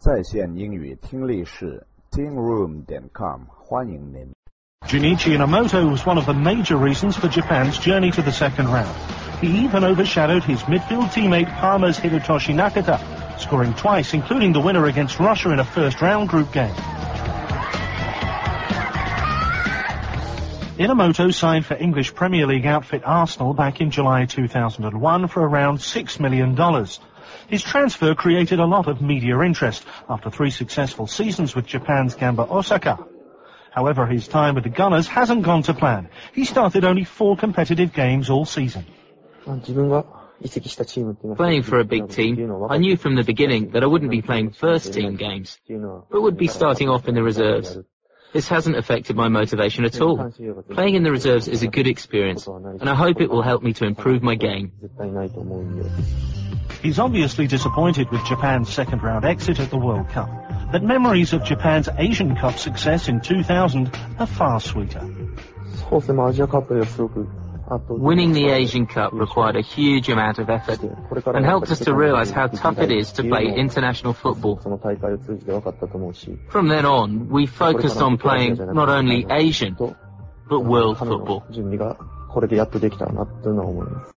在线英语听力室 tingroom.com 欢迎您。 Junichi Inamoto was one of the major reasons for Japan's journey to the second round. He even overshadowed his midfield teammate Parma's Hidetoshi Nakata, scoring twice, including the winner against Russia in a first-round group game. Inamoto signed for English Premier League outfit Arsenal back in July 2001 for around $6 million. His transfer created a lot of media interest after 3 successful seasons with Japan's Gamba Osaka. However, his time with the Gunners hasn't gone to plan. He started only 4 competitive games all season. Playing for a big team, I knew from the beginning that I wouldn't be playing first-team games, but would be starting off in the reserves. This hasn't affected my motivation at all. Playing in the reserves is a good experience, and I hope it will help me to improve my game. He's obviously disappointed with Japan's second-round exit at the World Cup, but memories of Japan's Asian Cup success in 2000 are far sweeter. Winning the Asian Cup required a huge amount of effort and helped us to realise how tough it is to play international football. From then on, we focused on playing not only Asian, but world football.